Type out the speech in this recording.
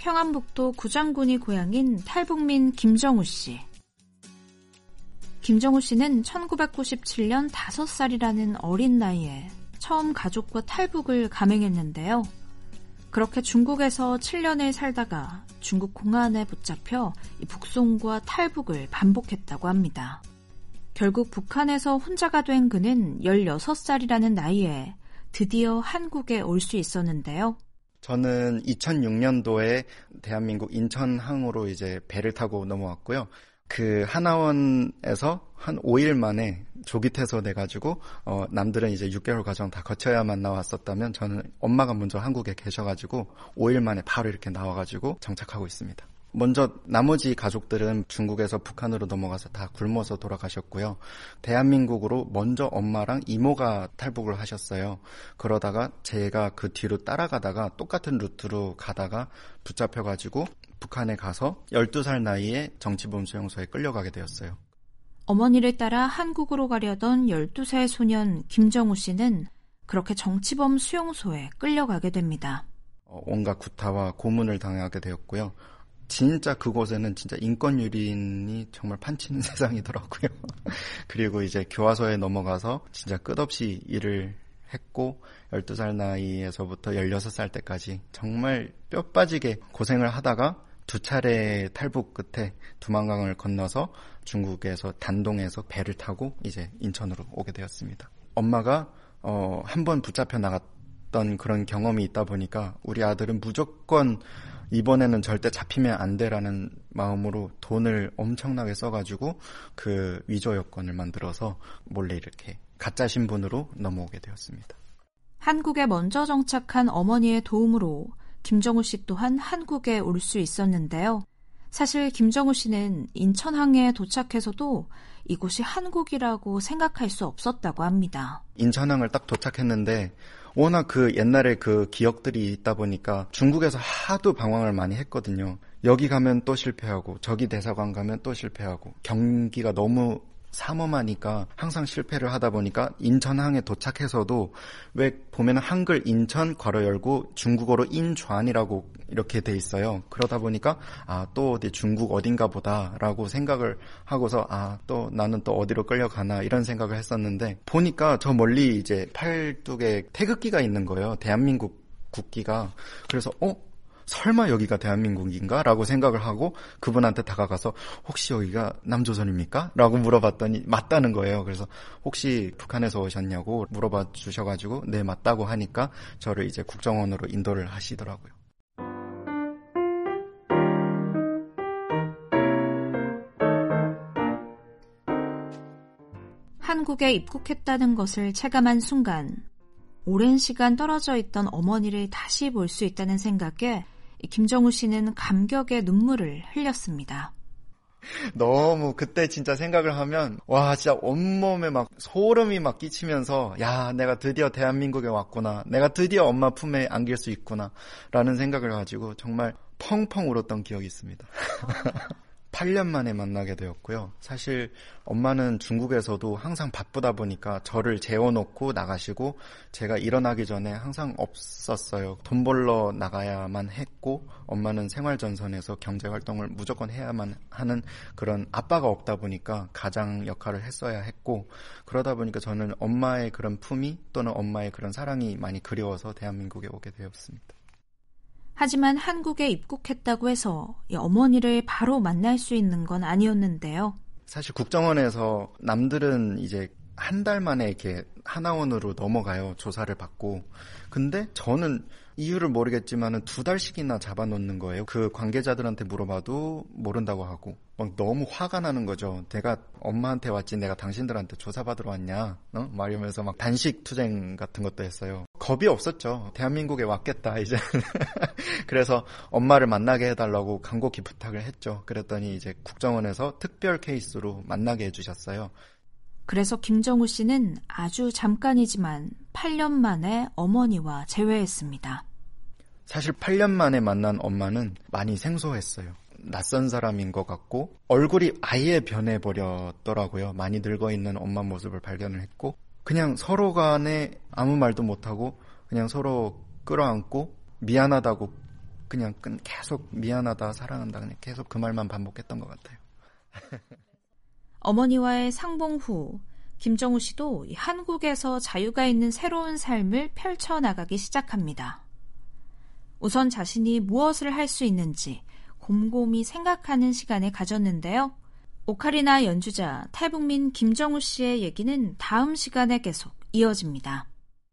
평안북도 구장군이 고향인 탈북민 김정우 씨. 김정우 씨는 1997년 5살이라는 어린 나이에 처음 가족과 탈북을 감행했는데요. 그렇게 중국에서 7년을 살다가 중국 공안에 붙잡혀 북송과 탈북을 반복했다고 합니다. 결국 북한에서 혼자가 된 그는 16살이라는 나이에 드디어 한국에 올 수 있었는데요. 저는 2006년도에 대한민국 인천항으로 이제 배를 타고 넘어왔고요. 그 하나원에서 한 5일 만에 조기 퇴소돼가지고 남들은 이제 6개월 과정 다 거쳐야만 나왔었다면 저는 엄마가 먼저 한국에 계셔가지고 5일 만에 바로 이렇게 나와가지고 정착하고 있습니다. 먼저 나머지 가족들은 중국에서 북한으로 넘어가서 다 굶어서 돌아가셨고요. 대한민국으로 먼저 엄마랑 이모가 탈북을 하셨어요. 그러다가 제가 그 뒤로 따라가다가 똑같은 루트로 가다가 붙잡혀가지고 북한에 가서 12살 나이에 정치범 수용소에 끌려가게 되었어요. 어머니를 따라 한국으로 가려던 12살 소년 김정우 씨는 그렇게 정치범 수용소에 끌려가게 됩니다. 온갖 구타와 고문을 당하게 되었고요. 진짜 그곳에는 진짜 인권유린이 정말 판치는 세상이더라고요. 그리고 이제 교화소에 넘어가서 진짜 끝없이 일을 했고 12살 나이에서부터 16살 때까지 정말 뼈 빠지게 고생을 하다가 2차례 탈북 끝에 두만강을 건너서 중국에서 단동에서 배를 타고 이제 인천으로 오게 되었습니다. 엄마가 한 번 붙잡혀 나갔던 그런 경험이 있다 보니까 우리 아들은 무조건 이번에는 절대 잡히면 안 돼라는 마음으로 돈을 엄청나게 써가지고 그 위조 여권을 만들어서 몰래 이렇게 가짜 신분으로 넘어오게 되었습니다. 한국에 먼저 정착한 어머니의 도움으로 김정우 씨 또한 한국에 올 수 있었는데요. 사실 김정우 씨는 인천항에 도착해서도 이곳이 한국이라고 생각할 수 없었다고 합니다. 인천항을 딱 도착했는데 워낙 그 옛날에 그 기억들이 있다 보니까 중국에서 하도 방황을 많이 했거든요. 여기 가면 또 실패하고 저기 대사관 가면 또 실패하고 경기가 너무 삼엄하니까 항상 실패를 하다 보니까 인천항에 도착해서도 왜 보면 한글 인천 괄호 열고 중국어로 인좌안이라고 이렇게 돼 있어요. 그러다 보니까 또 어디 중국 어딘가 보다라고 생각을 하고서 또 나는 또 어디로 끌려가나 이런 생각을 했었는데 보니까 저 멀리 이제 팔뚝에 태극기가 있는 거예요. 대한민국 국기가. 그래서 설마 여기가 대한민국인가? 라고 생각을 하고 그분한테 다가가서 혹시 여기가 남조선입니까? 라고 물어봤더니 맞다는 거예요. 그래서 혹시 북한에서 오셨냐고 물어봐 주셔가지고 네 맞다고 하니까 저를 이제 국정원으로 인도를 하시더라고요. 한국에 입국했다는 것을 체감한 순간 오랜 시간 떨어져 있던 어머니를 다시 볼 수 있다는 생각에 김정우 씨는 감격의 눈물을 흘렸습니다. 너무 그때 진짜 생각을 하면 진짜 온몸에 막 소름이 막 끼치면서 내가 드디어 대한민국에 왔구나. 내가 드디어 엄마 품에 안길 수 있구나. 라는 생각을 가지고 정말 펑펑 울었던 기억이 있습니다. 8년 만에 만나게 되었고요. 사실 엄마는 중국에서도 항상 바쁘다 보니까 저를 재워놓고 나가시고 제가 일어나기 전에 항상 없었어요. 돈 벌러 나가야만 했고 엄마는 생활전선에서 경제활동을 무조건 해야만 하는 그런 아빠가 없다 보니까 가장 역할을 했어야 했고 그러다 보니까 저는 엄마의 그런 품위 또는 엄마의 그런 사랑이 많이 그리워서 대한민국에 오게 되었습니다. 하지만 한국에 입국했다고 해서 이 어머니를 바로 만날 수 있는 건 아니었는데요. 사실 국정원에서 남들은 이제 한 달 만에 이렇게 하나원으로 넘어가요. 조사를 받고. 근데 저는 이유를 모르겠지만은 2달씩이나 잡아놓는 거예요. 그 관계자들한테 물어봐도 모른다고 하고 막 너무 화가 나는 거죠. 내가 엄마한테 왔지 내가 당신들한테 조사받으러 왔냐? 막 이러면서 막 단식 투쟁 같은 것도 했어요. 겁이 없었죠. 대한민국에 왔겠다 이제. 그래서 엄마를 만나게 해달라고 간곡히 부탁을 했죠. 그랬더니 이제 국정원에서 특별 케이스로 만나게 해주셨어요. 그래서 김정우 씨는 아주 잠깐이지만 8년 만에 어머니와 재회했습니다. 사실 8년 만에 만난 엄마는 많이 생소했어요. 낯선 사람인 것 같고 얼굴이 아예 변해버렸더라고요. 많이 늙어있는 엄마 모습을 발견을 했고 그냥 서로 간에 아무 말도 못하고 그냥 서로 끌어안고 미안하다고 그냥 계속 미안하다, 사랑한다, 그냥 계속 그 말만 반복했던 것 같아요. 어머니와의 상봉 후 김정우 씨도 한국에서 자유가 있는 새로운 삶을 펼쳐나가기 시작합니다. 우선 자신이 무엇을 할 수 있는지 곰곰이 생각하는 시간을 가졌는데요. 오카리나 연주자 탈북민 김정우 씨의 얘기는 다음 시간에 계속 이어집니다.